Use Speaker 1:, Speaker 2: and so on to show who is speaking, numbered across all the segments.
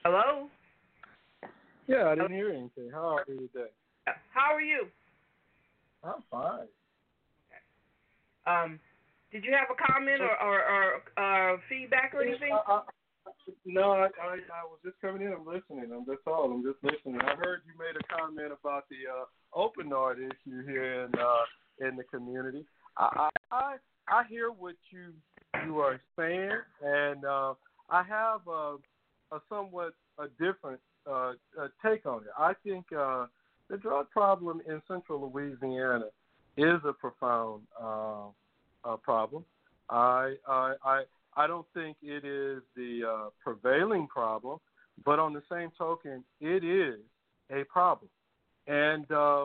Speaker 1: Hello?
Speaker 2: Yeah, I didn't hear anything. How are you today?
Speaker 1: How are you?
Speaker 2: I'm fine.
Speaker 1: Did you have a comment or feedback or anything?
Speaker 2: No, I was just coming in. I'm listening. That's all. I'm just listening. I heard you made a comment about the open art issue here in the community. I hear what you are saying, and I have a somewhat a different take on it. I think the drug problem in Central Louisiana is a profound problem. I don't think it is the prevailing problem, but on the same token, it is a problem. And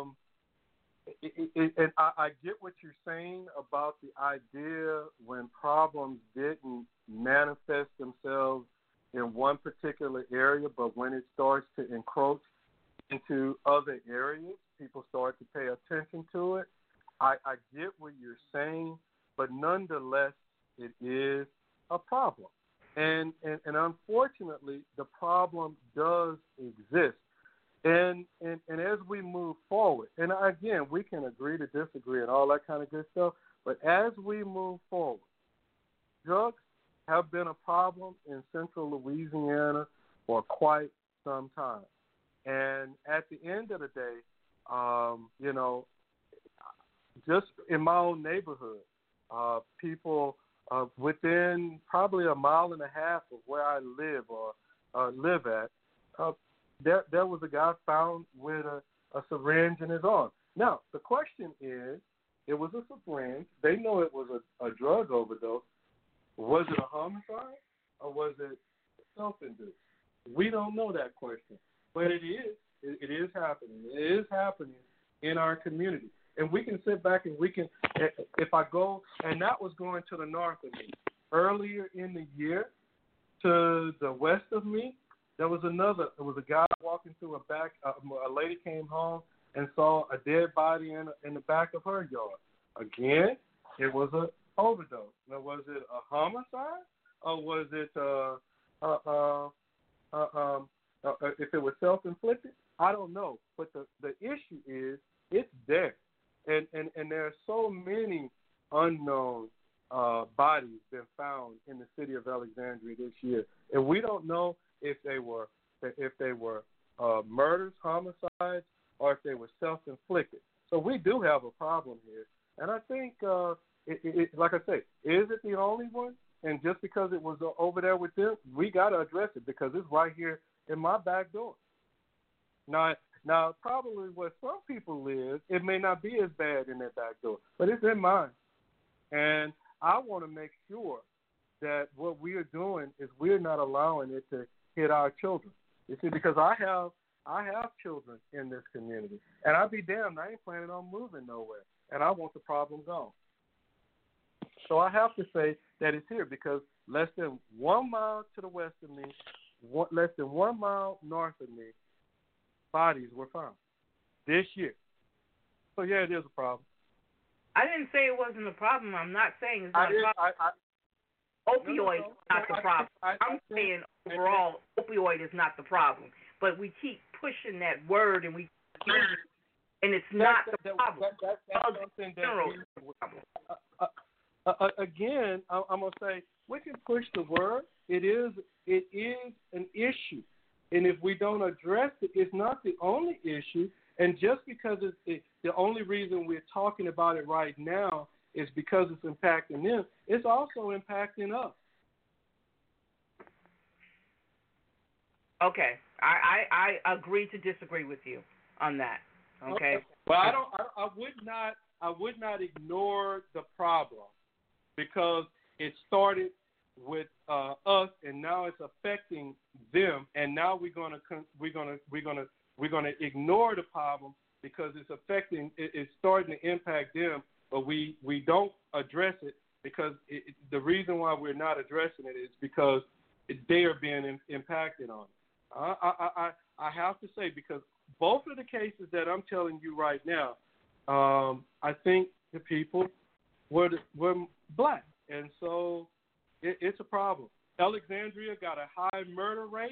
Speaker 2: and I get what you're saying about the idea when problems didn't manifest themselves in one particular area, but when it starts to encroach into other areas, people start to pay attention to it. I get what you're saying, but nonetheless, it is a problem. And unfortunately, the problem does exist. And as we move forward, and again, we can agree to disagree and all that kind of good stuff, but as we move forward, drugs have been a problem in Central Louisiana for quite some time. And at the end of the day, just in my own neighborhood, people within probably a mile and a half of where I live or live at, there was a guy found with a syringe in his arm. Now, the question is, it was a syringe. They know it was a drug overdose. Was it a homicide or was it self-induced? We don't know that question, but it is. It is happening. It is happening in our community. And we can sit back and we can, if I go, and that was going to the north of me. Earlier in the year, to the west of me, there was a guy walking through a lady came home and saw a dead body in the back of her yard. Again, it was an overdose. Now, was it a homicide or was it, if it was self-inflicted? I don't know. But the issue is, it's there. And there are so many unknown bodies been found in the city of Alexandria this year, and we don't know if they were murders, homicides, or if they were self-inflicted. So we do have a problem here, and I think, like I say, is it the only one? And just because it was over there with them, we got to address it because it's right here in my back door. Now, probably where some people live, it may not be as bad in their back door, but it's in mine. And I want to make sure that what we are doing is we're not allowing it to hit our children. You see, because I have children in this community, and I'd be damned, I ain't planning on moving nowhere, and I want the problem gone. So I have to say that it's here because less than 1 mile to the west of me, less than 1 mile north of me, bodies were found this year. So, yeah, it is a problem.
Speaker 1: I didn't say it wasn't a problem. I'm not saying it's not a problem. Opioid is not the problem. I'm saying overall, opioid is not the problem. But we keep pushing that word and it's not the problem.
Speaker 2: That's something that again, I'm going to say, we can push the word. It is an issue. And if we don't address it, it's not the only issue. And just because it's the only reason we're talking about it right now is because it's impacting them, it's also impacting us.
Speaker 1: Okay. I agree to disagree with you on that. Okay.
Speaker 2: But I would not ignore the problem because it started with us, and now it's affecting them, and now we're gonna ignore the problem because it's starting to impact them, but we don't address it because the reason why we're not addressing it is because they are being impacted on it. I have to say, because both of the cases that I'm telling you right now, I think the people were black, and so it's a problem. Alexandria got a high murder rate.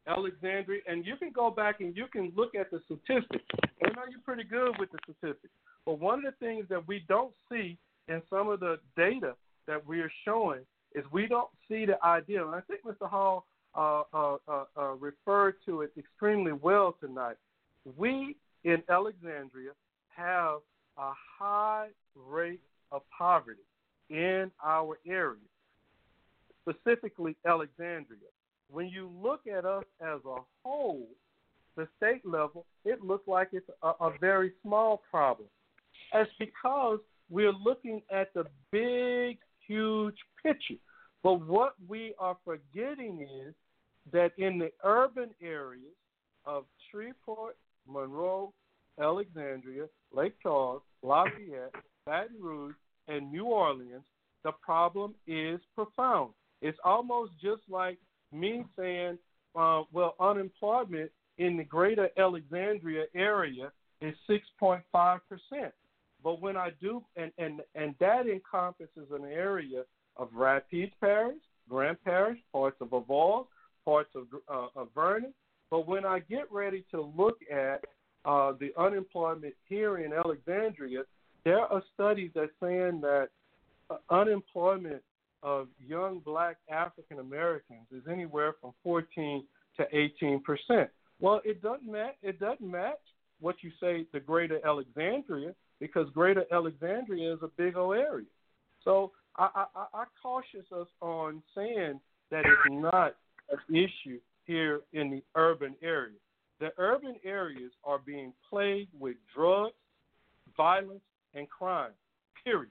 Speaker 2: Alexandria, and you can go back and you can look at the statistics. I know you're pretty good with the statistics, but one of the things that we don't see in some of the data that we are showing is we don't see the idea. And I think Mr. Hall referred to it extremely well tonight. We in Alexandria have a high rate of poverty in our area, specifically Alexandria. When you look at us as a whole, the state level, it looks like it's a very small problem. That's because we're looking at the big, huge picture. But what we are forgetting is that in the urban areas of Shreveport, Monroe, Alexandria, Lake Charles, Lafayette, Baton Rouge, and New Orleans, the problem is profound. It's almost just like me saying, well, unemployment in the greater Alexandria area is 6.5%. But when I do, and that encompasses an area of Rapides Parish, Grand Parish, parts of Aval, parts of Vernon. But when I get ready to look at the unemployment here in Alexandria, there are studies that are saying that unemployment of young black African Americans is anywhere from 14 to 18%. Well, it doesn't match what you say the greater Alexandria, because greater Alexandria is a big old area. So I cautious us on saying that it's not an issue here in the urban area. The urban areas are being plagued with drugs, violence, and crime, period.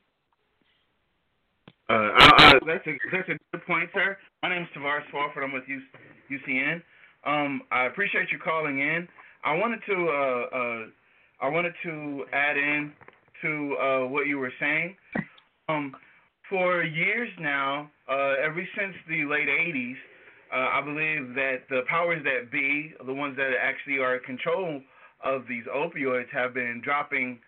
Speaker 3: That's a good point, sir. My name is Tavares Swafford. I'm with UCN. I appreciate you calling in. I wanted to add in to what you were saying. For years now, ever since the late 80s, I believe that the powers that be, the ones that actually are in control of these opioids, have been dropping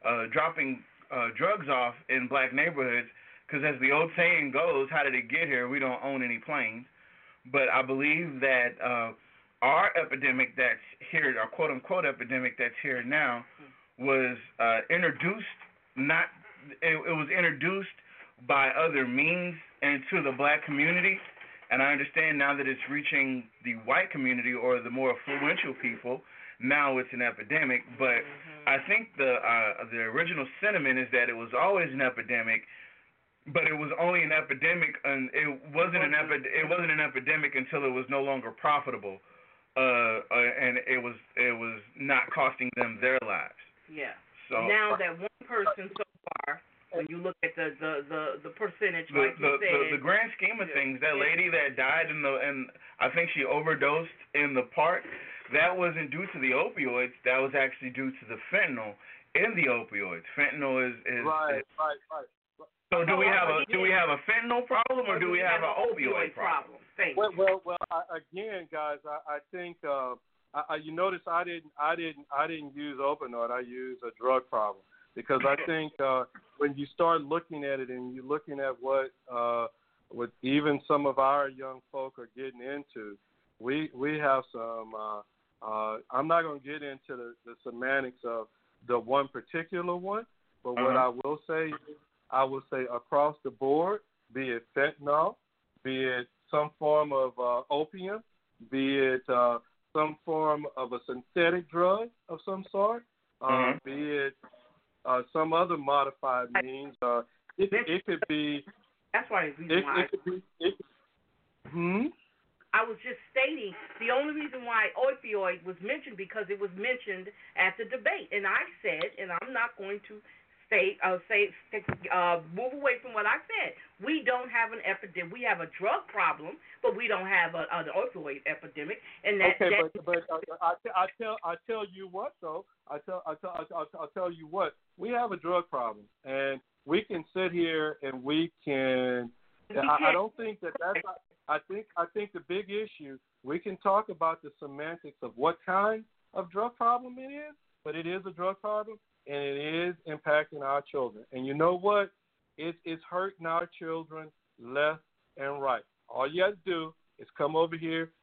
Speaker 3: drugs off in black neighborhoods. Because as the old saying goes, how did it get here? We don't own any planes. But I believe that our epidemic that's here, our quote-unquote epidemic that's here now, was introduced, it was introduced by other means into the black community. And I understand now that it's reaching the white community or the more influential people, now it's an epidemic. But I think the original sentiment is that it was always an epidemic, but it was only an epidemic, and it wasn't an epidemic until it was no longer profitable, and it was not costing them their lives.
Speaker 1: Yeah. So now that one person so far, when you look at the percentage, like you said,
Speaker 3: the grand scheme of things, that lady that died and I think she overdosed in the park, that wasn't due to the opioids. That was actually due to the fentanyl in the opioids. Fentanyl is right. So do we have a fentanyl problem, or do we have an opioid problem?
Speaker 2: Well, again, guys, I think you notice I didn't use opioid. I used a drug problem, because I think when you start looking at it and you're looking at what even some of our young folk are getting into, we have some. I'm not going to get into the semantics of the one particular one, but what I will say is, I would say across the board, be it fentanyl, be it some form of opium, be it some form of a synthetic drug of some sort, be it some other modified means. It could be.
Speaker 1: That's why it's
Speaker 2: it could be.
Speaker 1: I was just stating the only reason why opioid was mentioned, because it was mentioned at the debate, and I said, and I'm not going to move away from what I said. We don't have an epidemic. We have a drug problem, but we don't have an opioid epidemic. And that.
Speaker 2: Okay, but I tell you what though. I'll tell you what. We have a drug problem, and we can sit here and we can. I don't think that's. I think the big issue, we can talk about the semantics of what kind of drug problem it is, but it is a drug problem. And it is impacting our children. And you know what? It's hurting our children left and right. All you have to do is come over here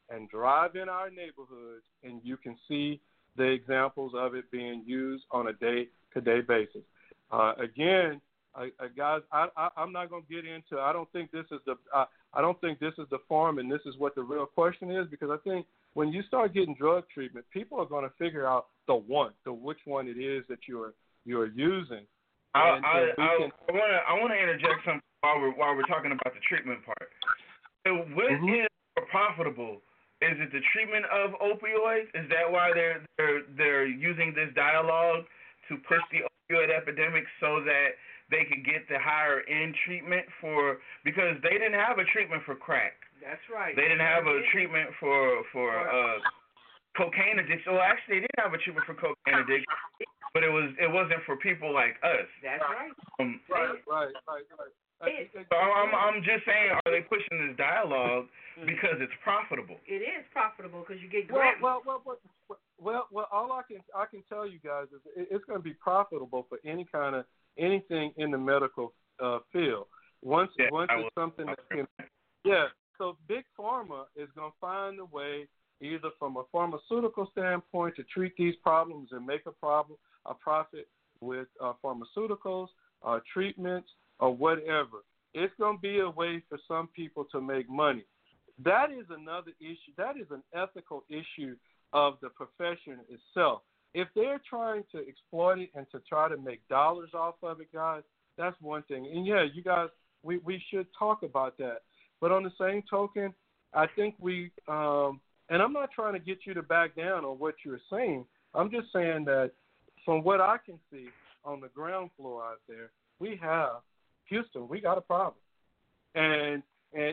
Speaker 2: and drive in our neighborhoods, and you can see the examples of it being used on a day-to-day basis. Again, guys, I'm not going to get into. I don't think this is the forum, and this is what the real question is, because I think when you start getting drug treatment, people are going to figure out which one it is that you're using.
Speaker 3: I want to interject something while we're talking about the treatment part. So what is more profitable? Is it the treatment of opioids? Is that why they're using this dialogue to push the opioid epidemic so that they could get the higher end treatment because they didn't have a treatment for crack.
Speaker 1: That's right.
Speaker 3: They didn't have a treatment for cocaine addiction. Well, actually, they did have a treatment for cocaine addiction, but it wasn't for people like us.
Speaker 1: That's right.
Speaker 2: Right.
Speaker 3: So I'm just saying, are they pushing this dialogue because it's profitable?
Speaker 1: It is profitable because you get grants.
Speaker 2: Well, all I can tell you guys is it's going to be profitable for anything in the medical field. Once it's something that can, So big pharma is going to find a way, either from a pharmaceutical standpoint, to treat these problems and make a profit with pharmaceuticals, treatments, or whatever. It's going to be a way for some people to make money. That is another issue. That is an ethical issue of the profession itself. If they're trying to exploit it and to try to make dollars off of it, guys, that's one thing. And, you guys, we should talk about that. But on the same token, I think and I'm not trying to get you to back down on what you're saying. I'm just saying that from what I can see on the ground floor out there, we have Houston, we got a problem. And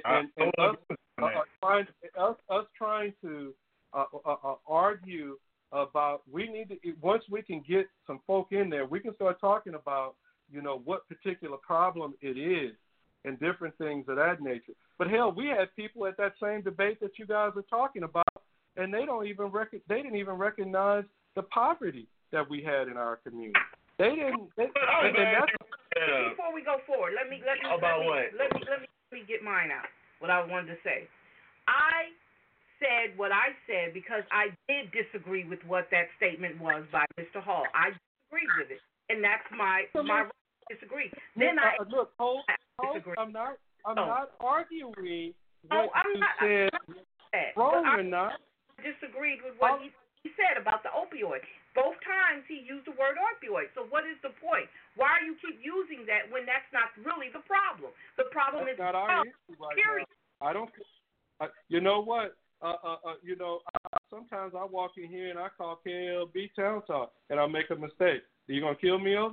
Speaker 2: us trying to argue about once we can get some folk in there, we can start talking about, what particular problem it is and different things of that nature. But hell, we had people at that same debate that you guys are talking about, and they didn't even recognize the poverty that we had in our community. They didn't.
Speaker 1: Before we go forward, let me get mine out. What I wanted to say, I said what I said because I did disagree with what that statement was by Mr. Hall. I disagreed with it, and that's my right to disagree. Then
Speaker 2: I'm not arguing what you said wrong or not.
Speaker 1: I disagreed with what he said about the opioid. Both times he used the word opioid. So what is the point? Why are you keep using that when that's not really the problem? The problem is
Speaker 2: not our issue right
Speaker 1: period.
Speaker 2: Now. I don't. You know what? Sometimes I walk in here and I call KLB Town Talk and I make a mistake. Are you gonna kill me over?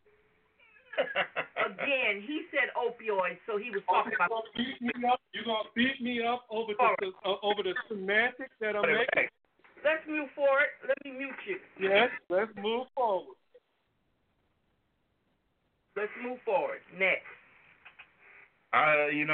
Speaker 1: Again, he said opioids, so he was talking about.
Speaker 2: You're gonna beat me up over the semantics that I'm making.
Speaker 1: Let's move forward. Let me mute you.
Speaker 2: Yes, let's move forward.
Speaker 1: Let's move forward. Next.
Speaker 3: I'm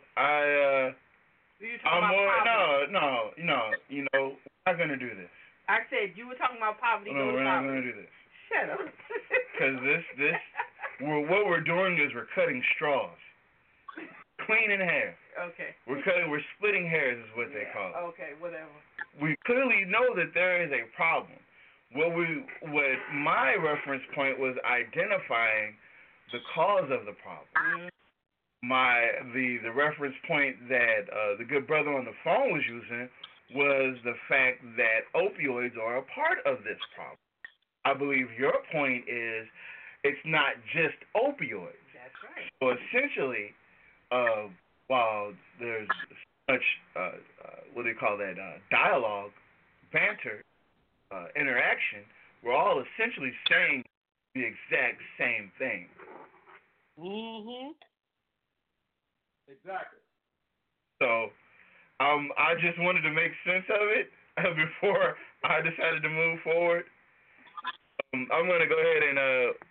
Speaker 3: not gonna do this.
Speaker 1: I said you were talking about poverty.
Speaker 3: No, we're not gonna do this.
Speaker 1: Shut up.
Speaker 3: Because what we're doing is we're cutting straws, cleaning hair.
Speaker 1: Okay.
Speaker 3: We're splitting hairs is what they call it.
Speaker 1: Okay, whatever.
Speaker 3: We clearly know that there is a problem. What my reference point was identifying the cause of the problem. The reference point that the good brother on the phone was using was the fact that opioids are a part of this problem. I believe your point is it's not just opioids.
Speaker 1: That's right.
Speaker 3: So essentially, while there's much dialogue, banter, interaction, we're all essentially saying the exact same thing.
Speaker 2: Exactly.
Speaker 3: So I just wanted to make sense of it before I decided to move forward. I'm going to go ahead and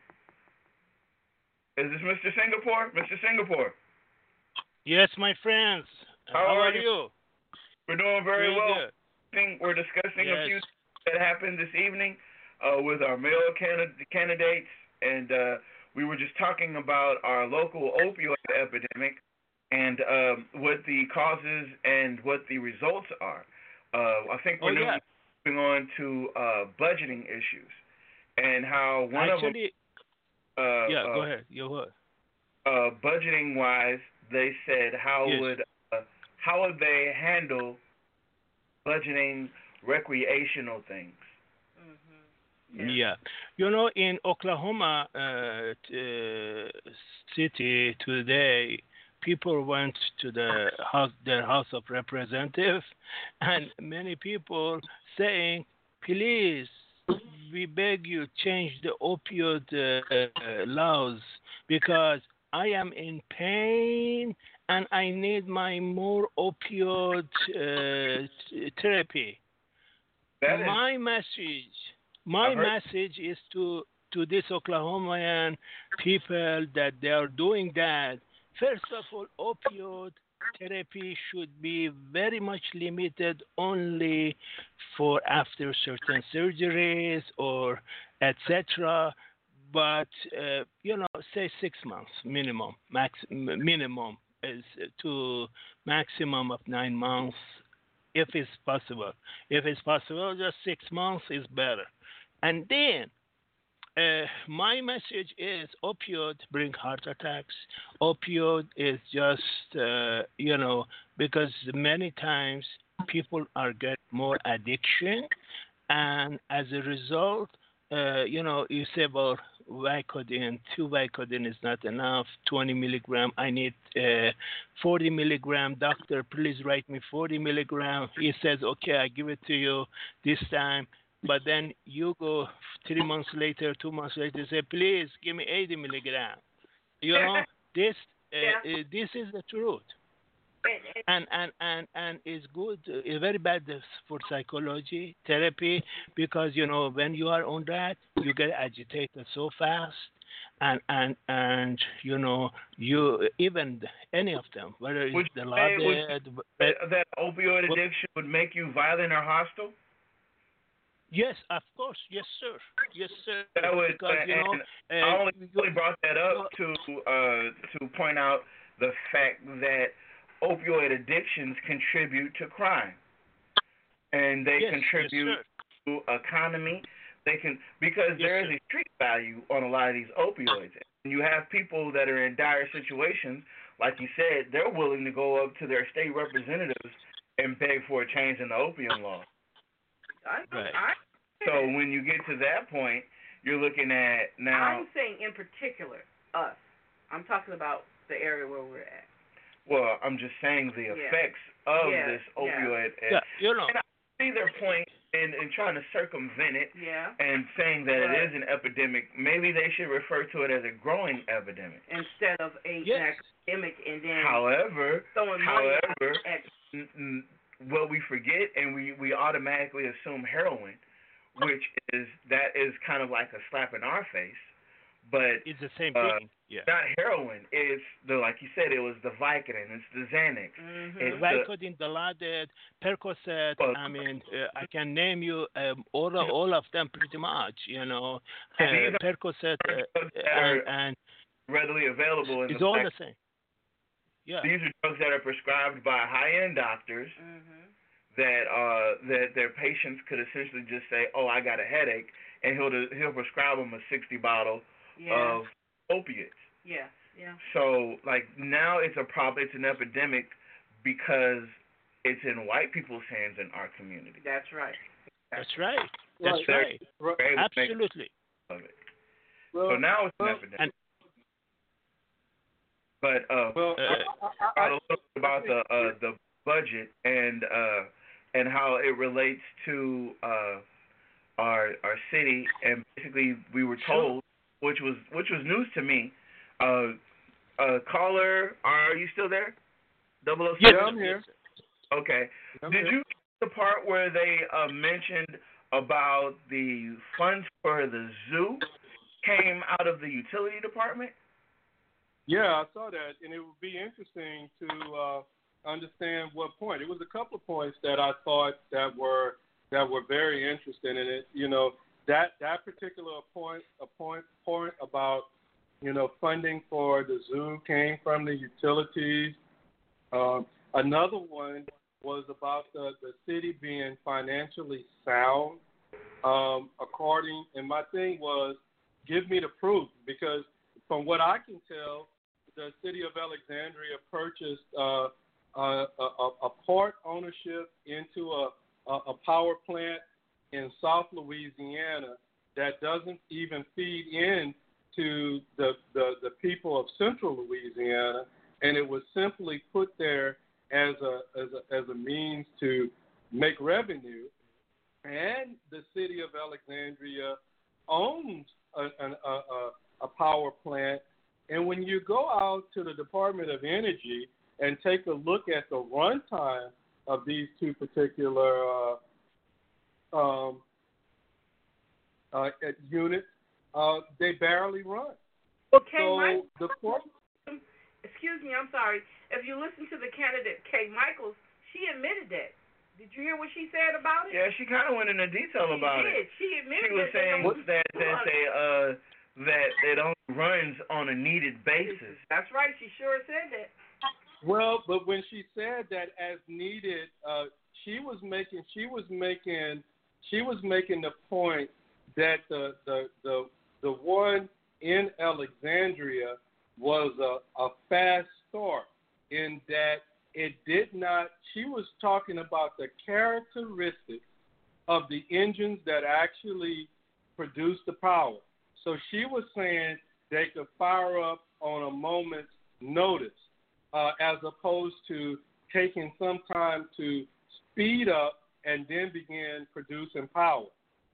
Speaker 3: is this Mr. Singapore? Mr. Singapore.
Speaker 4: Yes, my friends. How are you?
Speaker 3: We're doing very well.
Speaker 4: Good.
Speaker 3: I think we're discussing a few things that happened this evening with our male candidates, and we were just talking about our local opioid epidemic and what the causes and what the results are. I think we're moving on to budgeting issues and how one of them.
Speaker 4: Go ahead.
Speaker 3: Budgeting wise, they said how would they handle budgeting recreational things?
Speaker 4: Yeah. In Oklahoma City today, people went to their House of Representatives, and many people saying, please, we beg you, change the opioid laws because I am in pain and I need my more opioid therapy. My message is to this Oklahoman people that they are doing that. First of all, opioid therapy should be very much limited only for after certain surgeries or etc. But say 6 months minimum. Minimum is to maximum of 9 months, if it's possible. If it's possible, just 6 months is better. And then my message is opioid bring heart attacks. Opioid is just, because many times people are get more addiction. And as a result, you say, well, Vicodin, 2 Vicodin is not enough, 20 milligram. I need 40 milligram. Doctor, please write me 40 milligram. He says, okay, I give it to you this time. But then you go 3 months later, 2 months later, say, please give me 80 milligram. This is the truth. And it's good, it's very bad for psychology, therapy, because, when you are on that, you get agitated so fast. And you even any of them, whether it's the
Speaker 3: that opioid addiction would make you violent or hostile?
Speaker 4: Yes, of course. Yes, sir. Yes, sir.
Speaker 3: That would, because, I only brought that up to point out the fact that opioid addictions contribute to crime, and they contribute to economy. Because there is a street value on a lot of these opioids. And you have people that are in dire situations, like you said, they're willing to go up to their state representatives and beg for a change in the opium law. So when you get to that point, you're looking at now.
Speaker 1: I'm saying in particular us. I'm talking about the area where we're at.
Speaker 3: Well, I'm just saying the effects of this opioid.
Speaker 4: And
Speaker 3: I see their point in trying to circumvent it and saying that it is an epidemic. Maybe they should refer to it as a growing epidemic
Speaker 1: instead of an epidemic. And then
Speaker 3: however,
Speaker 1: at
Speaker 3: what we forget and we automatically assume heroin, which is kind of like a slap in our face, but
Speaker 4: it's the same thing.
Speaker 3: Not heroin. It's like you said, it was the Vicodin, it's the Xanax.
Speaker 4: It's Vicodin, Dilaudid, Percocet. I can name you all of them pretty much. Percocet and
Speaker 3: readily available.
Speaker 4: It's all the same.
Speaker 3: Yeah. These are drugs that are prescribed by high-end doctors that their patients could essentially just say, "Oh, I got a headache," and he'll prescribe them a 60 bottle of opiates.
Speaker 1: Yeah.
Speaker 3: So now it's a problem. It's an epidemic because it's in white people's hands in our community.
Speaker 1: That's right.
Speaker 4: Absolutely.
Speaker 3: So now it's an epidemic. But a little bit about the budget and how it relates to our city, and basically we were told, which was news to me. Caller, are you still there? 007?
Speaker 2: Yeah, I'm here.
Speaker 3: Okay. Did you get the part where they mentioned about the funds for the zoo came out of the utility department?
Speaker 2: Yeah, I saw that, and it would be interesting to understand what point. It was a couple of points that I thought that were very interesting in it. That particular point about funding for the zoo came from the utilities. Another one was about the city being financially sound. And my thing was, give me the proof, because from what I can tell, the city of Alexandria purchased a part ownership into a power plant in South Louisiana that doesn't even feed in to the people of Central Louisiana, and it was simply put there as a means to make revenue. And the city of Alexandria owns a power plant. And when you go out to the Department of Energy and take a look at the runtime of these two particular units, they barely run.
Speaker 1: Okay,
Speaker 2: so
Speaker 1: excuse me, I'm sorry. If you listen to the candidate, Kay Michaels, she admitted that. Did you hear what she said about it?
Speaker 3: Yeah, she kind of went into detail about it.
Speaker 1: She admitted
Speaker 3: she was saying that it only runs on a needed basis.
Speaker 1: That's right. She sure said that.
Speaker 2: Well, but when she said that as needed, she was making the point that the one in Alexandria was a fast start, in that it did not. She was talking about the characteristics of the engines that actually produce the power. So she was saying they could fire up on a moment's notice, as opposed to taking some time to speed up and then begin producing power.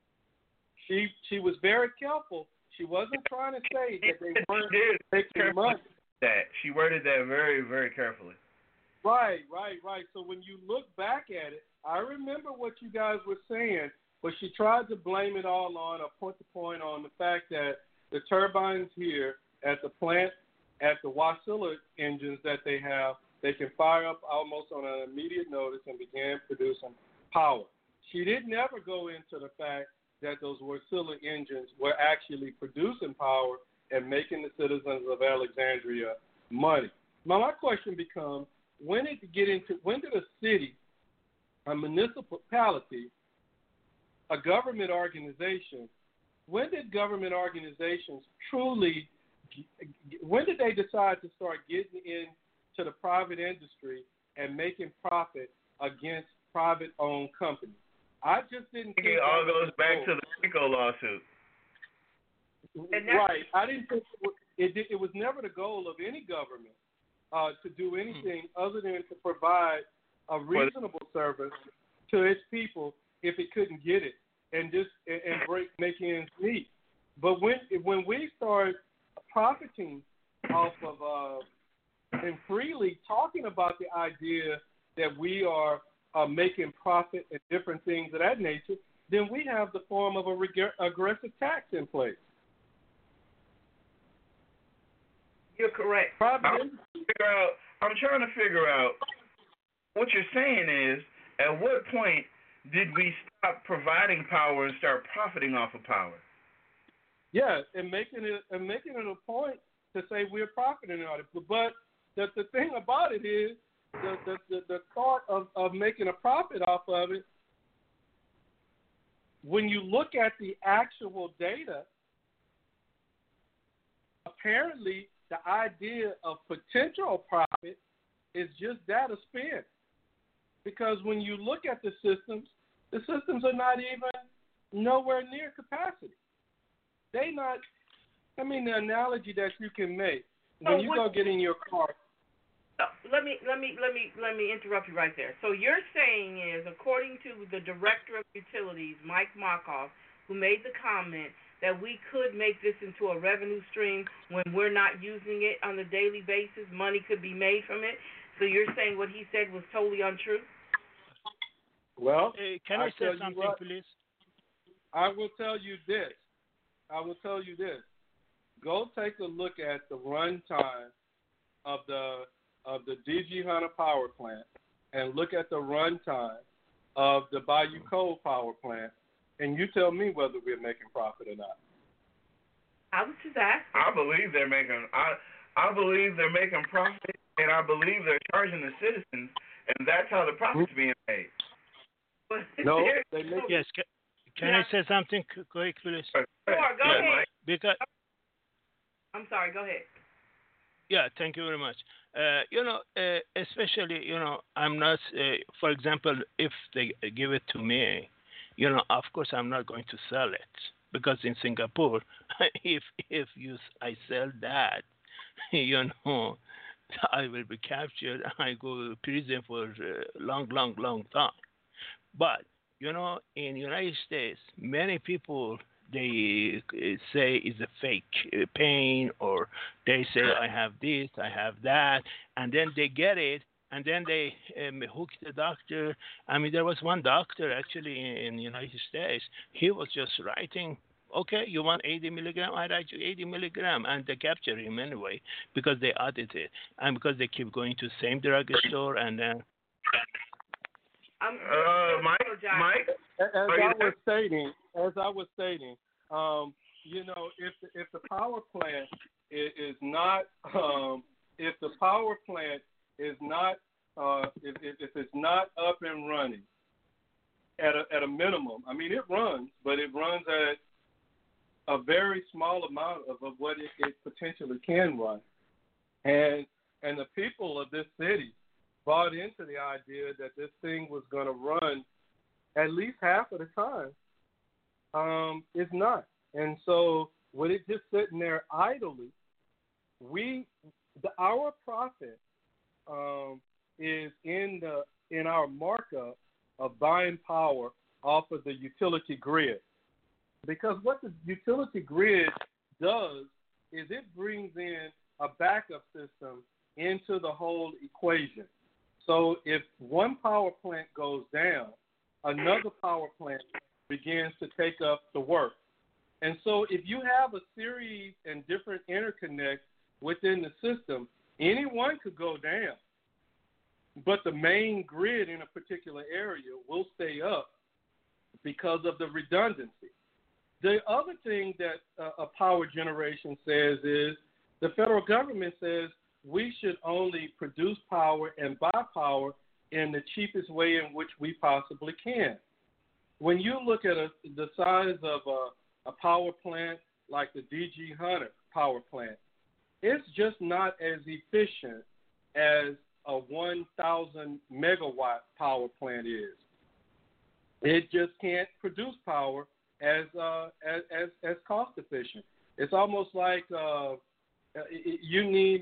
Speaker 2: She was very careful. She wasn't trying to say that they weren't taking money.
Speaker 3: She worded that very, very carefully.
Speaker 2: Right. So when you look back at it, I remember what you guys were saying, but she tried to blame it all on, or point the point on the fact that the turbines here at the plant, at the Wasilla engines that they have, they can fire up almost on an immediate notice and begin producing power. She didn't ever go into the fact that those Wasilla engines were actually producing power and making the citizens of Alexandria money. Now my question becomes, when did a city, a municipality, a government organization, when did government organizations truly, when did they decide to start getting into the private industry and making profit against private-owned companies? I just didn't think
Speaker 3: it all goes back to the RICO lawsuit.
Speaker 2: Right. I didn't think it was never the goal of any government to do anything other than to provide a reasonable service to its people if it couldn't get it, and make ends meet. But when we start profiting off of and freely talking about the idea that we are making profit and different things of that nature, then we have the form of aggressive tax in place.
Speaker 1: You're correct.
Speaker 3: I'm trying to figure out what you're saying is, at what point did we stop providing power and start profiting off of power?
Speaker 2: Yeah, and making it a point to say we're profiting on it. But the thing about it is, the thought of making a profit off of it, when you look at the actual data, apparently the idea of potential profit is just that, a spin. Because when you look at the systems are not even nowhere near capacity. The analogy that you can make when you go get in your car.
Speaker 1: Let me interrupt you right there. So you're saying is, according to the Director of Utilities, Mike Markoff, who made the comment that we could make this into a revenue stream when we're not using it on a daily basis, money could be made from it. So you're saying what he said was totally untrue?
Speaker 2: Well,
Speaker 4: can I say something, please?
Speaker 2: I will tell you this. Go take a look at the runtime of the DG Hunter power plant, and look at the runtime of the Bayou Coal power plant, and you tell me whether we're making profit or not.
Speaker 1: I was just asking.
Speaker 3: I believe they're making profit and I believe they're charging the citizens, and that's how the profit's being made.
Speaker 2: No, they make
Speaker 4: yes. Can I say something quick, please?
Speaker 1: Sure, go ahead.
Speaker 4: Because
Speaker 1: I'm sorry. Go ahead.
Speaker 4: yeah, thank you very much. Especially, I'm not. For example, if they give it to me, of course, I'm not going to sell it because in Singapore, if I sell that, I will be captured. I go to prison for a long time. But in United States, many people they say it's a fake pain, or they say I have this, I have that, and then they get it, and then they hook the doctor. I mean, there was one doctor actually in the United States. He was just writing. Okay, you want 80 milligram? I write you 80 milligram, and they capture him anyway because they audit it, and because they keep going to the same drugstore, and then.
Speaker 3: Mike.
Speaker 2: As I was stating, if the power plant is not, if it's not up and running at a minimum, I mean it runs, but it runs at a very small amount of what it potentially can run, and the people of this city bought into the idea that this thing was going to run at least half of the time. It's not. And so with it just sitting there idly, our profit is in our markup of buying power off of the utility grid. Because what the utility grid does is it brings in a backup system into the whole equation. So if one power plant goes down, another power plant begins to take up the work. And so if you have a series and different interconnects within the system, any one could go down. But the main grid in a particular area will stay up because of the redundancy. The other thing that a power generation says is the federal government says we should only produce power and buy power in the cheapest way in which we possibly can. When you look at the size of a power plant like the DG Hunter power plant, it's just not as efficient as a 1,000 megawatt power plant is. It just can't produce power as cost efficient. It's almost like you need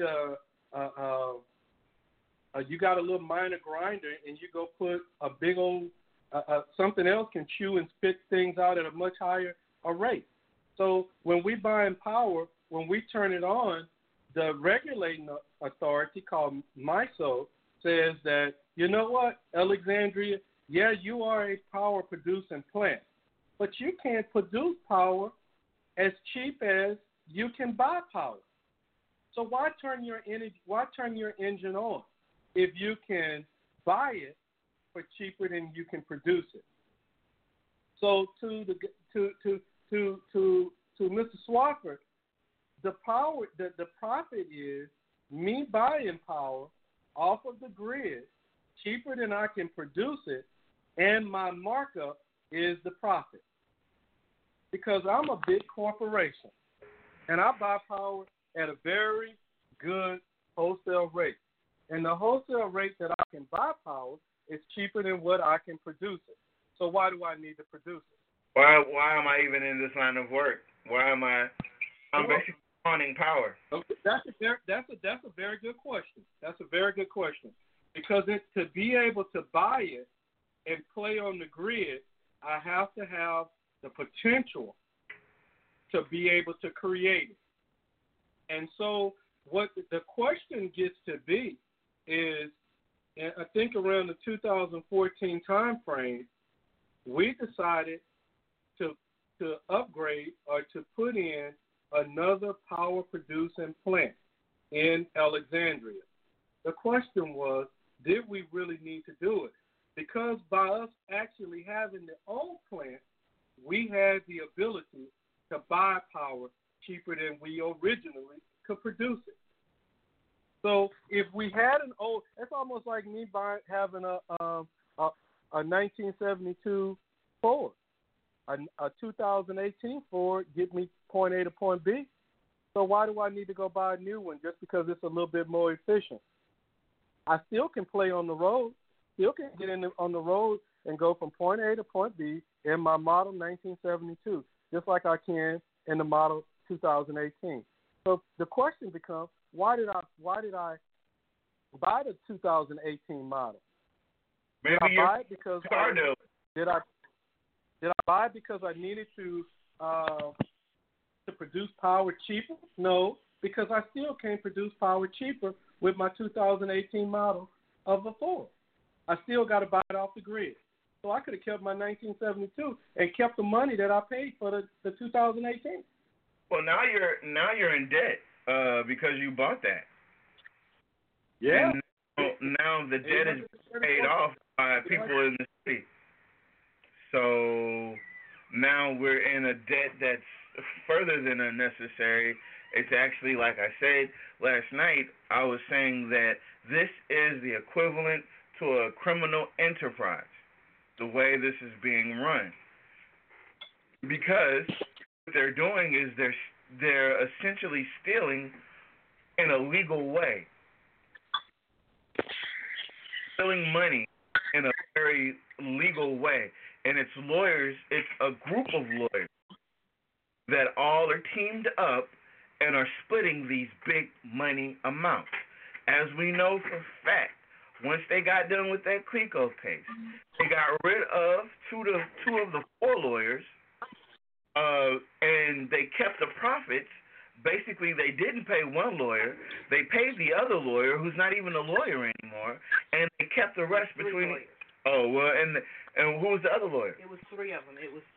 Speaker 2: you got a little minor grinder and you go put a big old something else can chew and spit things out at a much higher rate. So when we buy in power, when we turn it on, the regulating authority called MISO says that, you know what, Alexandria, yeah, you are a power producing plant, but you can't produce power as cheap as you can buy power. So why turn your engine on if you can buy it for cheaper than you can produce it? So to Mr. Swafford, the profit is me buying power off of the grid cheaper than I can produce it, and my markup is the profit. Because I'm a big corporation, and I buy power at a very good wholesale rate. And the wholesale rate that I can buy power is cheaper than what I can produce it. So why do I need to produce it?
Speaker 3: Why am I even in this line of work? I'm basically owning power.
Speaker 2: Okay, that's a very good question. That's a very good question. Because to be able to buy it and play on the grid, I have to have the potential to be able to create it. And so what the question gets to be is, and I think around the 2014 time frame, we decided to upgrade or to put in another power producing plant in Alexandria. The question was, did we really need to do it? Because by us actually having the old plant, we had the ability to buy power cheaper than we originally could produce it. So if we had an old, it's almost like me having a 1972 Ford, a 2018 Ford get me point A to point B. So why do I need to go buy a new one just because it's a little bit more efficient? I still can play on the road, still can get on the road and go from point A to point B in my model 1972, just like I can in the model 2018. So the question becomes, why did I buy the 2018 model? Did I buy it because did I buy it because I needed to produce power cheaper? No, because I still can't produce power cheaper with my 2018 model of a Ford. I still got to buy it off the grid. So I could have kept my 1972 and kept the money that I paid for the 2018.
Speaker 3: Well, now you're in debt because you bought that.
Speaker 2: Yeah.
Speaker 3: And now the debt is paid off by people in the city. So now we're in a debt that's further than unnecessary. It's actually, like I said last night, I was saying that this is the equivalent to a criminal enterprise, the way this is being run. Because what they're doing is they're essentially stealing in a legal way. Stealing money in a very legal way. And it's lawyers, it's a group of lawyers that all are teamed up and are splitting these big money amounts. As we know for fact, once they got done with that CLECO case, they got rid of two of the four lawyers, and they kept the profits. Basically, they didn't pay one lawyer. They paid the other lawyer, who's not even a lawyer anymore, and they kept the rest between.
Speaker 1: Lawyers.
Speaker 3: Oh well, and who was the other lawyer?
Speaker 1: It was three of them. It was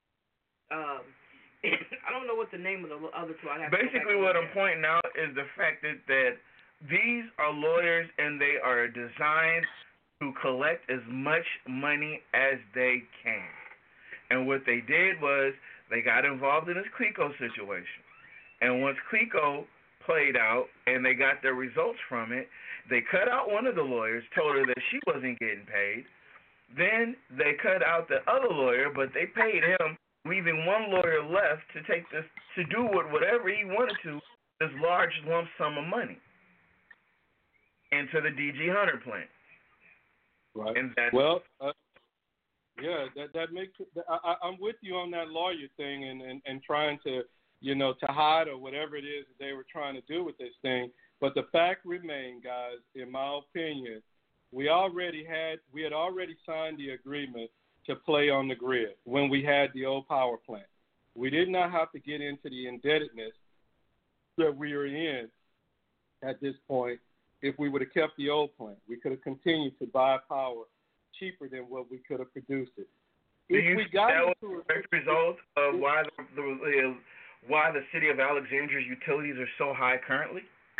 Speaker 1: I don't know what the name of the other two.
Speaker 3: Basically, what I'm pointing out is the fact that these are lawyers and they are designed to collect as much money as they can. And what they did was they got involved in this CLECO situation. And once CLECO played out and they got their results from it, they cut out one of the lawyers, told her that she wasn't getting paid. Then they cut out the other lawyer, but they paid him, leaving one lawyer left to take this, to do whatever he wanted to, this large lump sum of money into the DG Hunter plan.
Speaker 2: Right.
Speaker 3: And that's,
Speaker 2: yeah, that makes it. I'm with you on that lawyer thing and trying to, to hide or whatever it is that they were trying to do with this thing. But the fact remains, guys, in my opinion, we had already signed the agreement to play on the grid when we had the old power plant. We did not have to get into the indebtedness that we are in at this point. If we would have kept the old plant, we could have continued to buy power cheaper than what we could have produced it.
Speaker 3: If we got into a direct result of why the city of Alexandria's utilities are so high currently?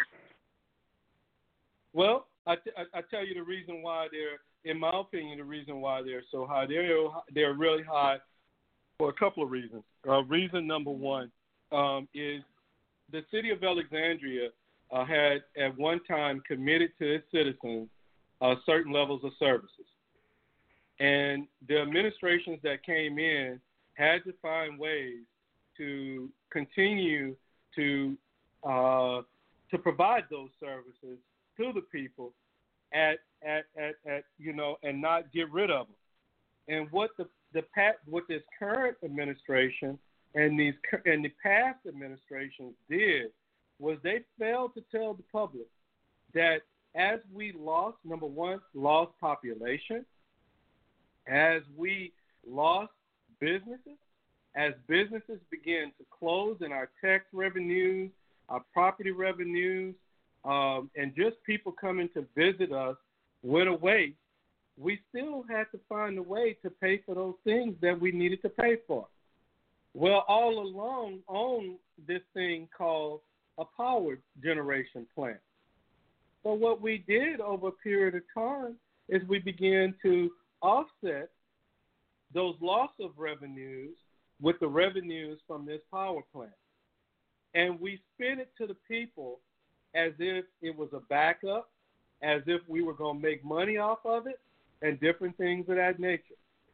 Speaker 2: Well, I tell you the reason why in my opinion, the reason why they're so high. They're really high for a couple of reasons. Reason number one is the city of Alexandria had at one time committed to its citizens certain levels of services. And the administrations that came in had to find ways to continue to provide those services to the people at and not get rid of them. And what what this current administration and the past administrations did was they failed to tell the public that as we lost, number one, lost population, as we lost businesses, as businesses began to close and our tax revenues, our property revenues, and just people coming to visit us went away, we still had to find a way to pay for those things that we needed to pay for. Well, all along on this thing called a power generation plant. So what we did over a period of time is we began to offset those loss of revenues with the revenues from this power plant. And we spent it to the people as if it was a backup, as if we were going to make money off of it, and different things of that nature.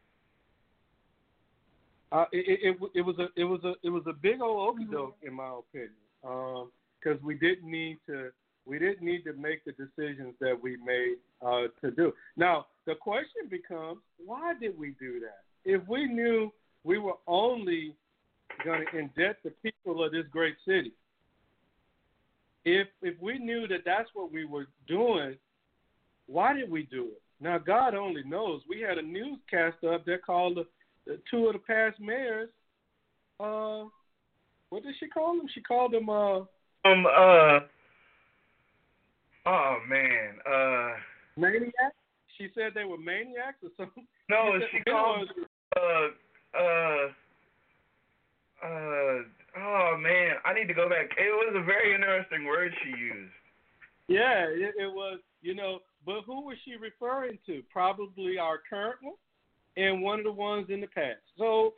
Speaker 2: It was a big old okey doke in my opinion, because we didn't need to make the decisions that we made to do. Now the question becomes, why did we do that? If we knew we were only going to indebt the people of this great city, if we knew that that's what we were doing, why did we do it? Now God only knows. We had a newscaster up there called the two of the past mayors. What did she call them? She called them maniacs. She said they were maniacs or something.
Speaker 3: No, she called oh man, I need to go back. It was a very interesting word she used.
Speaker 2: Yeah, it was, but who was she referring to? Probably our current one and one of the ones in the past. So,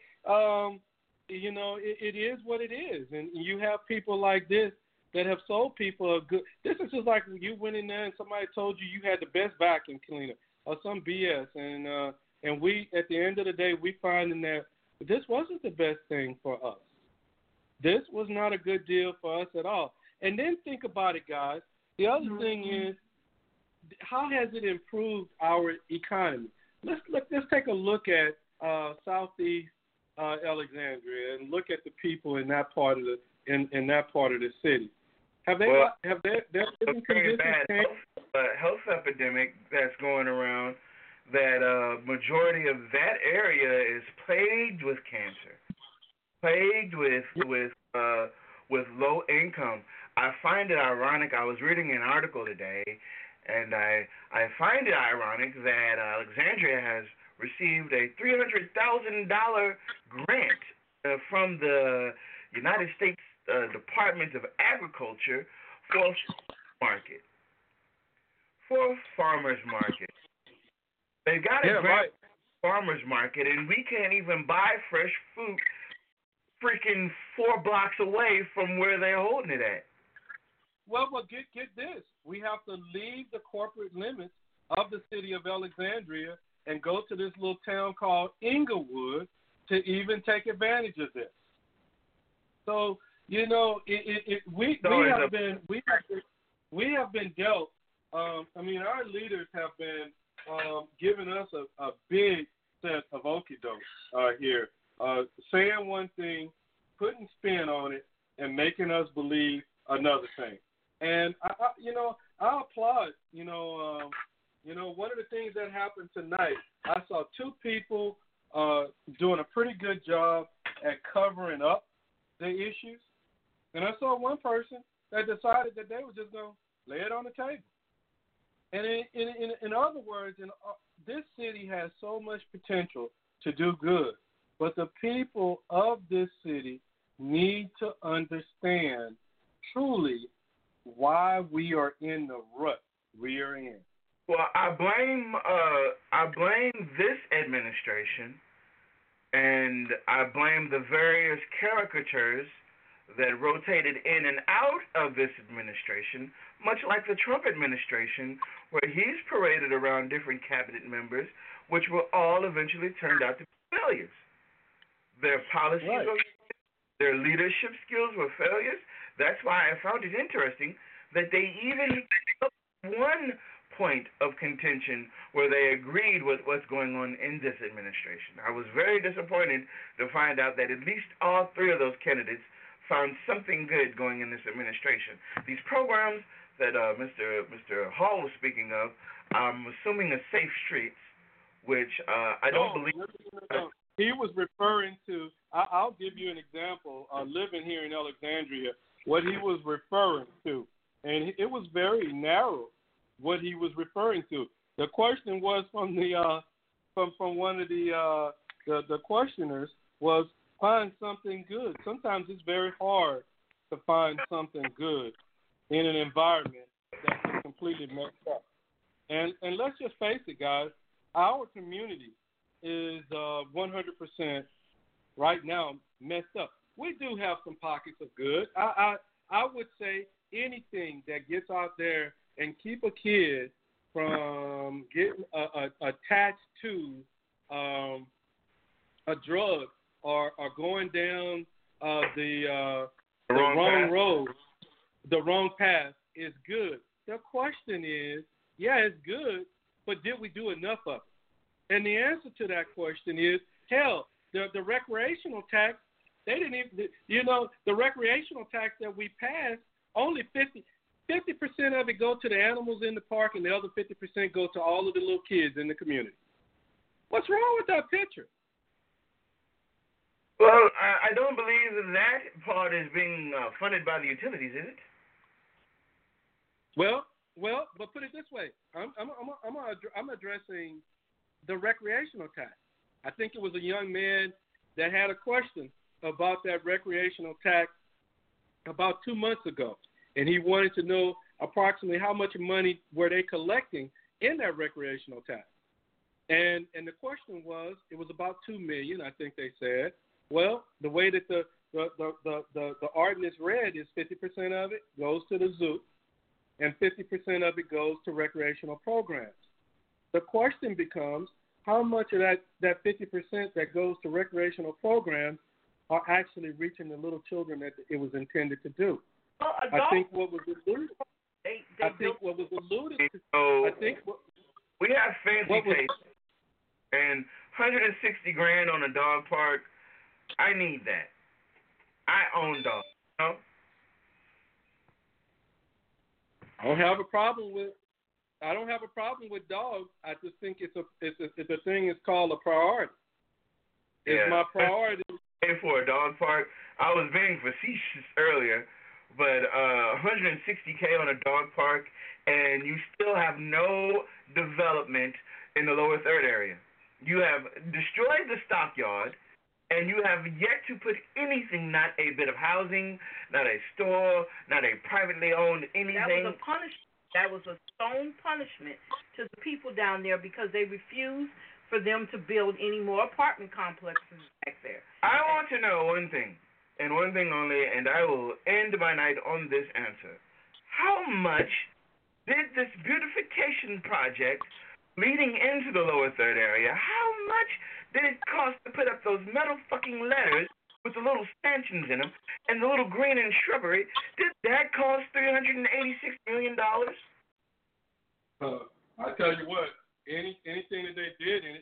Speaker 2: it is what it is. And you have people like this that have sold people a good. This is just like when you went in there and somebody told you had the best vacuum cleaner or some BS. And we, at the end of the day, we finding that this wasn't the best thing for us. This was not a good deal for us at all. And then think about it, guys. The other thing is, how has it improved our economy? Let's take a look at Southeast Alexandria and look at the people in that part of the city. Have their living conditions changed?
Speaker 3: Health epidemic that's going around. That majority of that area is plagued with cancer, plagued with low income. I find it ironic. I was reading an article today, and I find it ironic that Alexandria has received a $300,000 grant from the United States Department of Agriculture for a farmer's market. They've got a great farmer's market, and we can't even buy fresh fruit freaking 4 blocks away from where they're holding it at.
Speaker 2: Well, get this. We have to leave the corporate limits of the city of Alexandria and go to this little town called Inglewood to even take advantage of this. So, we have been dealt. Our leaders have been giving us a big set of okie dokes here, saying one thing, putting spin on it, and making us believe another thing. And I applaud. One of the things that happened tonight, I saw 2 people doing a pretty good job at covering up the issues, and I saw one person that decided that they were just going to lay it on the table. And in other words, this city has so much potential to do good, but the people of this city need to understand truly why we are in the rut we are in.
Speaker 3: Well, I blame this administration, and I blame the various caricatures that rotated in and out of this administration, much like the Trump administration, where he's paraded around different cabinet members, which were all eventually turned out to be failures. Their policies were, their leadership skills were failures. That's why I found it interesting that they even took one point of contention where they agreed with what's going on in this administration. I was very disappointed to find out that at least all 3 of those candidates found something good going in this administration. These programs that Mr. Hall was speaking of, I'm assuming are Safe Streets, which I don't believe.
Speaker 2: No. He was referring to, I'll give you an example, living here in Alexandria, what he was referring to. And it was very narrow, what he was referring to. The question was from one of the questioners was, find something good. Sometimes it's very hard to find something good in an environment that's completely messed up. And let's just face it, guys, our community is 100% right now messed up. We do have some pockets of good. I would say anything that gets out there and keep a kid from getting attached to a drug or going down the wrong road, the wrong path is good. The question is, yeah, it's good, but did we do enough of it? And the answer to that question is, hell, the recreational tax, they didn't even, the recreational tax that we passed, only 50% of it go to the animals in the park and the other 50% go to all of the little kids in the community. What's wrong with that picture?
Speaker 3: Well, I don't believe that part is being funded by the utilities, is it?
Speaker 2: Well, but put it this way. I'm addressing the recreational tax. I think it was a young man that had a question about that recreational tax about 2 months ago, and he wanted to know approximately how much money were they collecting in that recreational tax. And the question was, it was about $2 million, I think they said. Well, the way that the ordinance read is 50% of it goes to the zoo, and 50% of it goes to recreational programs. The question becomes, how much of that 50% that goes to recreational programs are actually reaching the little children that it was intended to do?
Speaker 1: Well,
Speaker 2: I think what was alluded to.
Speaker 3: We have fancy taste and $160,000 on a dog park. I need that. I own dogs. You know?
Speaker 2: I don't have a problem with dogs. I just think it's a thing. It's called a priority. It's my priority.
Speaker 3: Pay for a dog park. I was being facetious earlier, but $160,000 on a dog park, and you still have no development in the lower third area. You have destroyed the stockyard, and you have yet to put anything, not a bit of housing, not a store, not a privately owned anything.
Speaker 1: That was a punishment. That was a stone punishment to the people down there because they refused for them to build any more apartment complexes back there.
Speaker 3: I want to know one thing, and one thing only, and I will end my night on this answer. How much did this beautification project leading into the lower third area, how much did it cost to put up those metal fucking letters with the little stanchions in them and the little green and shrubbery? Did that cost $386 million?
Speaker 2: I tell you what, anything that they did, and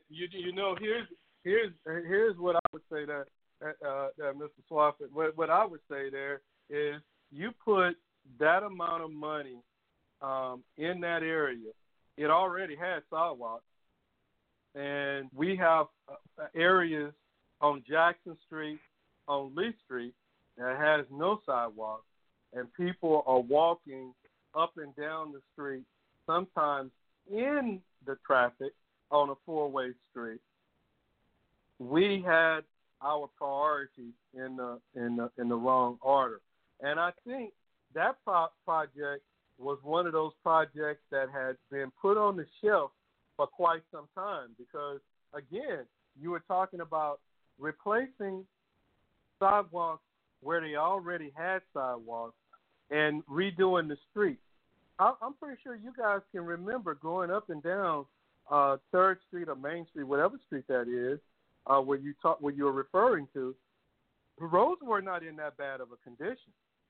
Speaker 2: here's what I would say that Mr. Swafford. What I would say there is, you put that amount of money in that area. It already had sidewalks, and we have areas on Jackson Street, on Lee Street, that has no sidewalks, and people are walking up and down the street, sometimes in the traffic on a four-way street. We had our priorities in the wrong order, and I think that project was one of those projects that had been put on the shelf for quite some time, because, again, you were talking about replacing sidewalks where they already had sidewalks and redoing the street. I'm pretty sure you guys can remember going up and down 3rd Street or Main Street, whatever street that is, where you were referring to. The roads were not in that bad of a condition.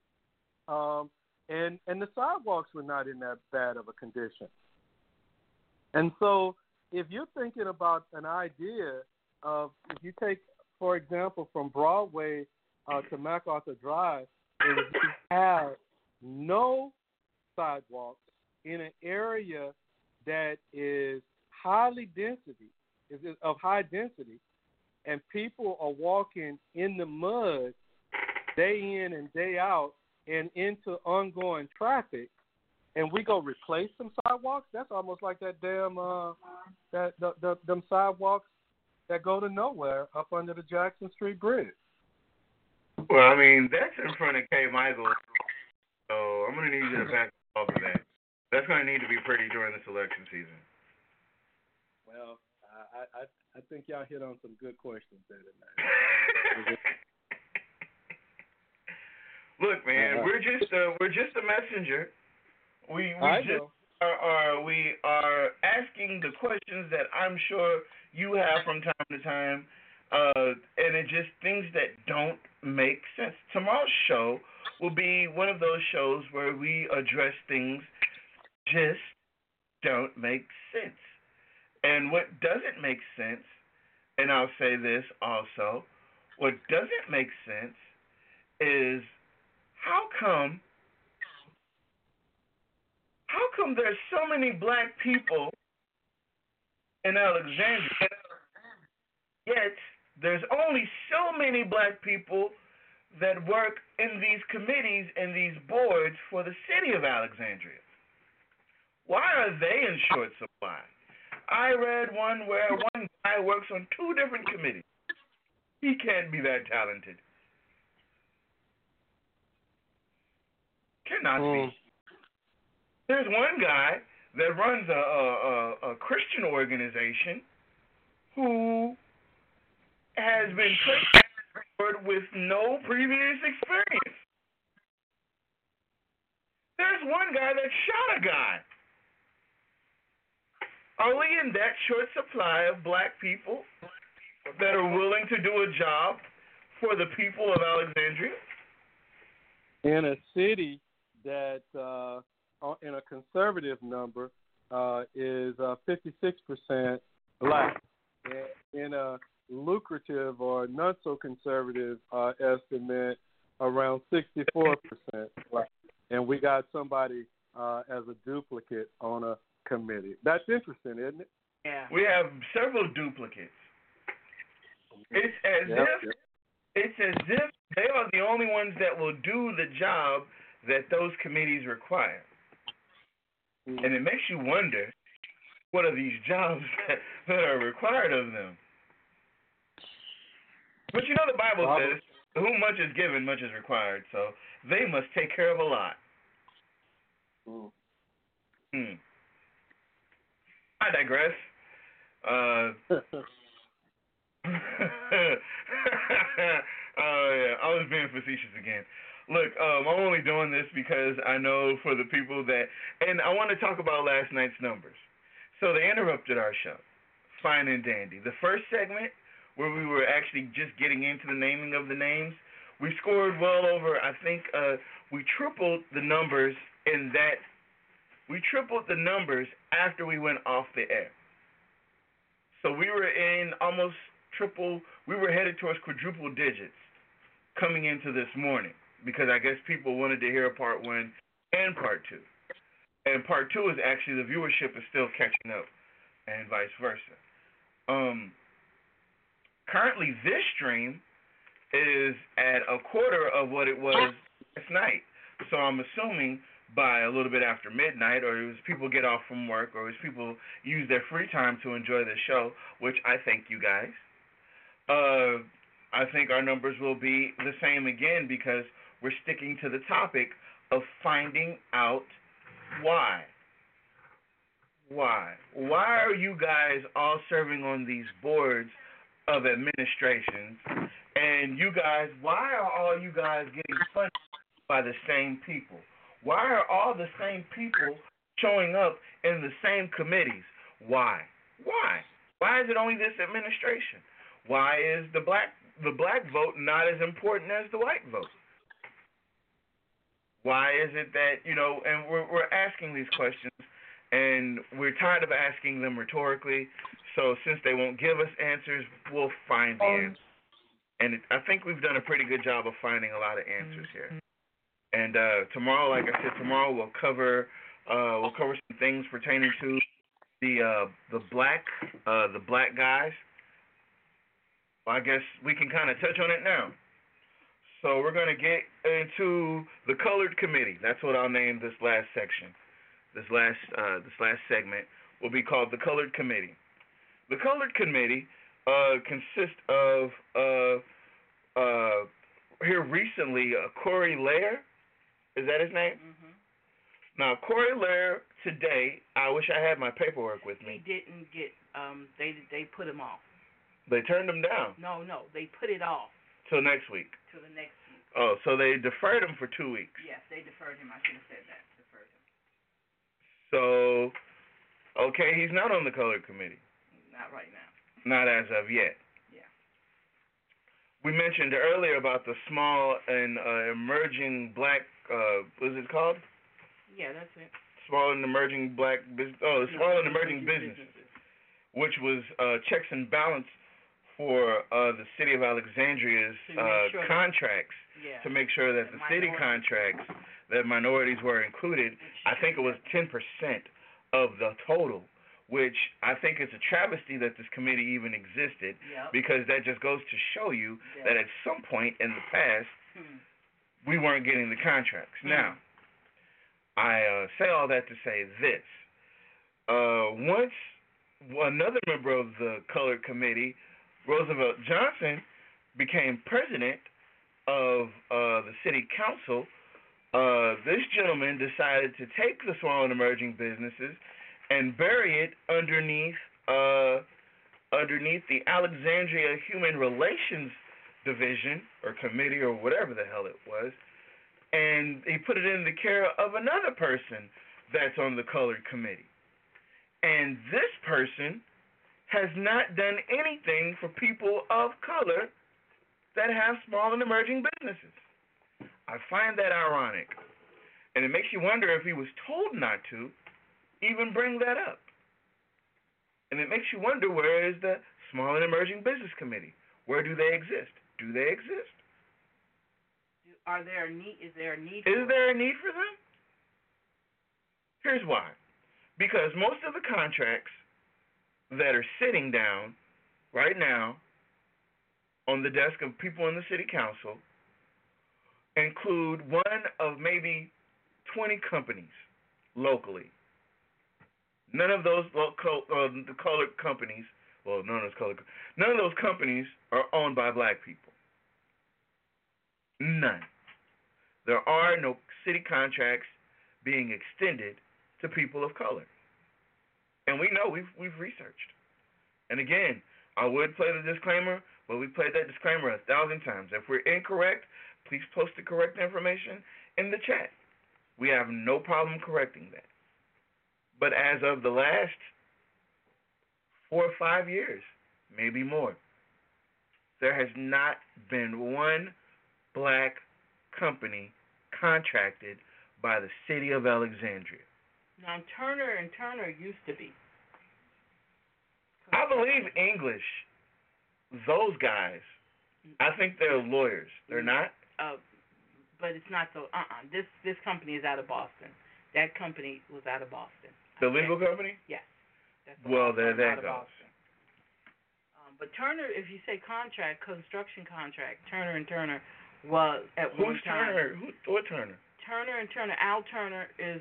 Speaker 2: And the sidewalks were not in that bad of a condition. And so if you're thinking about an idea of, if you take, for example, from Broadway to MacArthur Drive, and if you have no sidewalks in an area that is of high density, and people are walking in the mud day in and day out, and into ongoing traffic, and we go replace some sidewalks, that's almost like that damn them sidewalks that go to nowhere up under the Jackson Street Bridge.
Speaker 3: Well, I mean, that's in front of K. Michael, so I'm going to need you to back off of that. That's going to need to be pretty during this election season.
Speaker 2: Well, I think y'all hit on some good questions there tonight.
Speaker 3: Look, man, we're just a messenger. We are asking the questions that I'm sure you have from time to time, and it just things that don't make sense. Tomorrow's show will be one of those shows where we address things just don't make sense. And what doesn't make sense, and I'll say this also, what doesn't make sense is how come there's so many black people in Alexandria, yet there's only so many black people that work in these committees and these boards for the city of Alexandria? Why are they in short supply? I read one where one guy works on 2 different committees. He can't be that talented. Cannot be. There's one guy that runs a Christian organization who has been put with no previous experience. There's one guy that shot a guy. Are we in that short supply of black people that are willing to do a job for the people of Alexandria?
Speaker 2: In a city that, in a conservative number, is 56% black. In a lucrative or not so conservative estimate, around 64% black. And we got somebody as a duplicate on a committee. That's interesting, isn't it?
Speaker 1: Yeah.
Speaker 3: We have several duplicates. It's as if they are the only ones that will do the job that those committees require. And it makes you wonder, what are these jobs that are required of them? But you know the Bible says, to whom much is given, much is required. So they must take care of a lot. I digress. I was being facetious again. Look, I'm only doing this because I know for the people that, and I want to talk about last night's numbers. So they interrupted our show. Fine and dandy. The first segment, where we were actually just getting into the naming of the names, we scored well over, I think, we tripled the numbers in that. We tripled the numbers after we went off the air. So we were in almost we were headed towards quadruple digits coming into this morning, because I guess people wanted to hear part 1 and part 2. And part 2 is actually, the viewership is still catching up, and vice versa. Currently, this stream is at a quarter of what it was last night. So I'm assuming by a little bit after midnight, or as people get off from work, or as people use their free time to enjoy the show, which I thank you guys, I think our numbers will be the same again, because we're sticking to the topic of finding out why. Why are you guys all serving on these boards of administrations? And you guys, why are all you guys getting funded by the same people? Why are all the same people showing up in the same committees? Why? Why is it only this administration? Why is the black vote not as important as the white vote? Why is it that, and we're asking these questions, and we're tired of asking them rhetorically, so since they won't give us answers, we'll find the answers. And I think we've done a pretty good job of finding a lot of answers here. And tomorrow, like I said, we'll cover some things pertaining to the black guys. Well, I guess we can kind of touch on it now. So we're going to get into the colored committee. That's what I'll name this last section. This last segment will be called the colored committee. The colored committee consists of here recently Corey Lair. Is that his name?
Speaker 1: Mm-hmm.
Speaker 3: Now, Corey Lair today, I wish I had my paperwork with me.
Speaker 1: He didn't get, they put him off.
Speaker 3: They turned him down.
Speaker 1: No, they put it off.
Speaker 3: Till next week.
Speaker 1: Till the next week.
Speaker 3: Oh, so they deferred him for 2 weeks.
Speaker 1: Yes, they deferred him. I should have said that. Deferred him.
Speaker 3: So, okay, he's not on the colored committee.
Speaker 1: Not right now.
Speaker 3: Not as of yet.
Speaker 1: Yeah.
Speaker 3: We mentioned earlier about the small and emerging black, what is it called?
Speaker 1: Yeah, that's it.
Speaker 3: Small and emerging black business. Oh, small and emerging businesses, which was checks and balance for the city of Alexandria's contracts to make sure that the city contracts, that minorities were included. I think it was 10% of the total, which I think is a travesty that this committee even existed, because that just goes to show you that at some point in the past, we weren't getting the contracts. Now, I say all that to say this. Once another member of the colored committee, Roosevelt Johnson, became president of the city council, this gentleman decided to take the small and emerging businesses and bury it underneath the Alexandria Human Relations Division or committee or whatever the hell it was, and he put it in the care of another person that's on the colored committee. And this person has not done anything for people of color that have small and emerging businesses. I find that ironic. And it makes you wonder if he was told not to even bring that up. And it makes you wonder, where is the Small and Emerging Business Committee? Where do they exist? Do they exist?
Speaker 1: Is there a need?
Speaker 3: Is there a need for them? Here's why. Because most of the contracts that are sitting down right now on the desk of people in the city council include one of maybe 20 companies locally. None of those the colored companies, none of those companies are owned by black people. None. There are no city contracts being extended to people of color. And we know, we've researched. And again, I would play the disclaimer, but we played that disclaimer 1,000 times. If we're incorrect, please post the correct information in the chat. We have no problem correcting that. But as of the last 4 or 5 years, maybe more, there has not been one black company contracted by the city of Alexandria.
Speaker 1: Now, Turner and Turner used to be.
Speaker 3: I believe English, those guys, I think they're lawyers. They're not?
Speaker 1: But it's not so. This company is out of Boston. That company was out of Boston.
Speaker 3: The legal company?
Speaker 1: Yes.
Speaker 3: Well, there that goes.
Speaker 1: But Turner, if you say contract, construction contract, Turner and Turner was at one time.
Speaker 3: Turner? What Turner?
Speaker 1: Turner and Turner. Al Turner is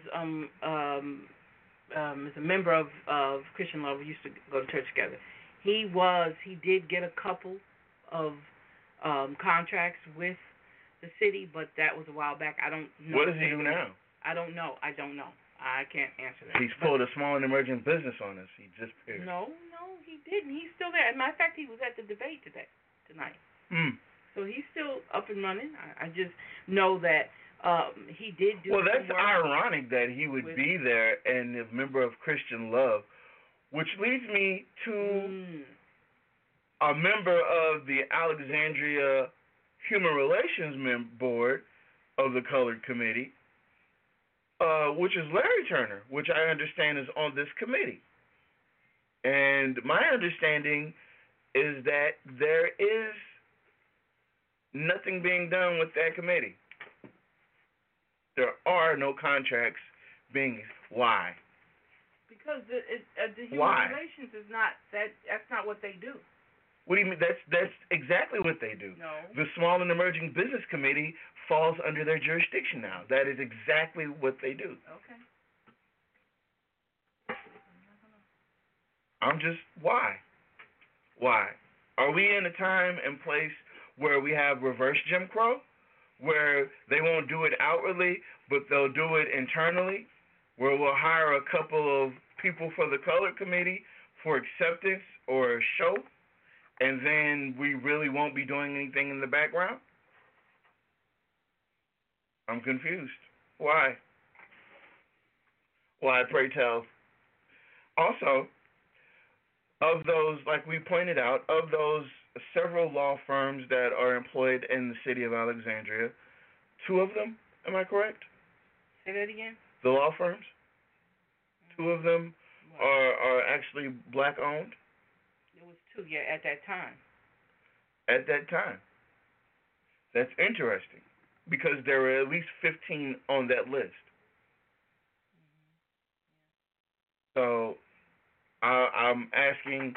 Speaker 1: a member of Christian Love. We used to go to church together. He did get a couple of contracts with the city, but that was a while back. I don't know.
Speaker 3: What does he do now?
Speaker 1: I don't know. I can't answer that.
Speaker 3: He's pulled a small and emerging business on us. He just appeared.
Speaker 1: No, he didn't. He's still there. As a matter of fact, he was at the debate tonight. So he's still up and running. I just know that he did do.
Speaker 3: Well, that's ironic that he would be there and a member of Christian Love, which leads me to a member of the Alexandria Human Relations Board of the Colored Committee, which is Larry Turner, which I understand is on this committee. And my understanding is that there is nothing being done with that committee. There are no contracts being. Why?
Speaker 1: Because the human relations is not that's not what they do.
Speaker 3: What do you mean? That's exactly what they do.
Speaker 1: No.
Speaker 3: The Small and Emerging Business Committee falls under their jurisdiction now. That is exactly what they do.
Speaker 1: Okay.
Speaker 3: I'm just, why? Why? Are we in a time and place where we have reverse Jim Crow, where they won't do it outwardly, but they'll do it internally, where we'll hire a couple of people for the Colored Committee for acceptance or show, and then we really won't be doing anything in the background? I'm confused. Why? Why, pray tell? Also, of those, like we pointed out, of those several law firms that are employed in the city of Alexandria, 2 of them, am I correct?
Speaker 1: Say that again?
Speaker 3: The law firms? 2 of them are actually black owned?
Speaker 1: There was 2, yeah, at that time.
Speaker 3: At that time. That's interesting because there were at least 15 on that list. So I'm asking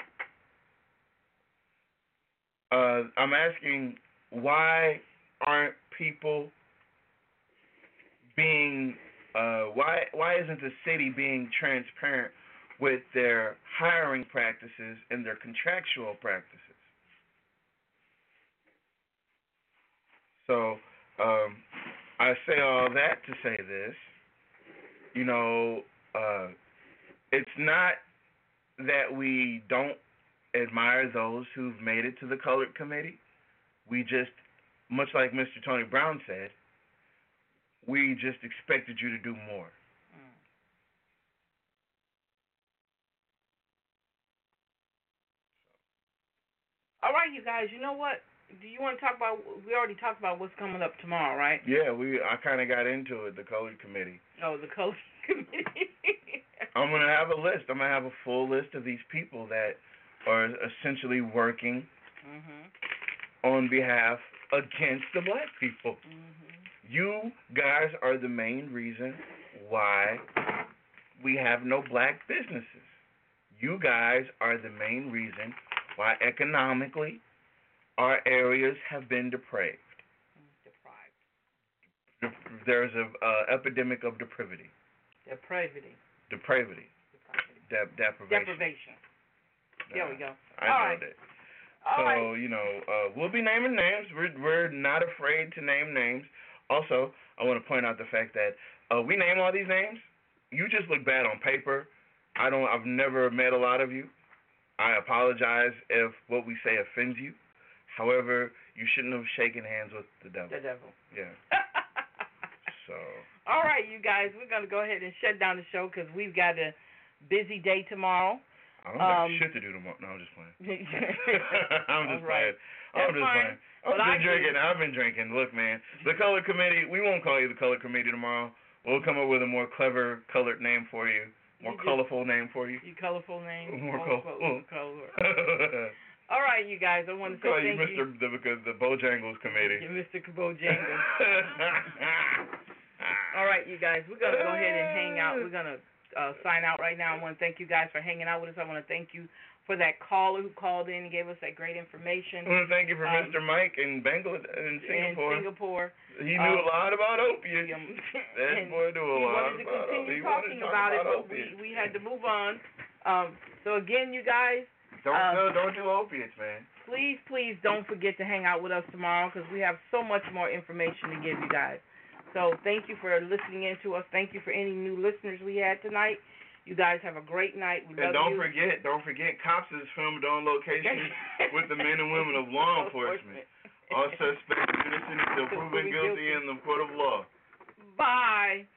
Speaker 3: why aren't people being why isn't the city being transparent with their hiring practices and their contractual practices? So I say all that to say this. It's not that we don't admire those who've made it to the colored committee. We just, much like Mr. Tony Brown said, we just expected you to do more.
Speaker 1: All right, you guys, you know what? Do you want to talk about, we already talked about what's coming up tomorrow, right?
Speaker 3: Yeah, I kind of got into it, the colored committee.
Speaker 1: Oh, the colored committee.
Speaker 3: I'm going to have a list. I'm going to have a full list of these people that are essentially working on behalf against the black people. You guys are the main reason why we have no black businesses. You guys are the main reason why economically our areas have been depraved. There's an epidemic of depravity. Depravation.
Speaker 1: Deprivation. There we go.
Speaker 3: I know that. So, we'll be naming names. We're not afraid to name names. Also, I want to point out the fact that we name all these names. You just look bad on paper. I've never met a lot of you. I apologize if what we say offends you. However, you shouldn't have shaken hands with the devil.
Speaker 1: The devil.
Speaker 3: Yeah. So.
Speaker 1: All right, you guys, we're going to go ahead and shut down the show because we've got a busy day tomorrow.
Speaker 3: I don't got shit to do tomorrow. No, I'm just playing. I'm just playing. I've been drinking. Look, man, the color committee, we won't call you the color committee tomorrow. We'll come up with a more clever colored name for you. More colorful name for you.
Speaker 1: Your colorful name.
Speaker 3: More colorful.
Speaker 1: All right, you guys. I want to say thank you.
Speaker 3: The Bojangles committee.
Speaker 1: Mr. Bojangles. All right, you guys. We're gonna go ahead and hang out. We're gonna sign out right now. I want to thank you guys for hanging out with us. I want to thank you for that caller who called in and gave us that great information.
Speaker 3: I want to thank you for Mr. Mike in Singapore. He knew a lot about opiates. That boy knew a lot about opiates.
Speaker 1: He wanted to continue talking about it, but we had to move on. So again, you guys.
Speaker 3: Don't do opiates, man.
Speaker 1: Please don't forget to hang out with us tomorrow because we have so much more information to give you guys. So thank you for listening in to us. Thank you for any new listeners we had tonight. You guys have a great night. We love you.
Speaker 3: And don't forget, Cops is filmed on location with the men and women of law enforcement. All suspects innocent until proven guilty in the court of law.
Speaker 1: Bye.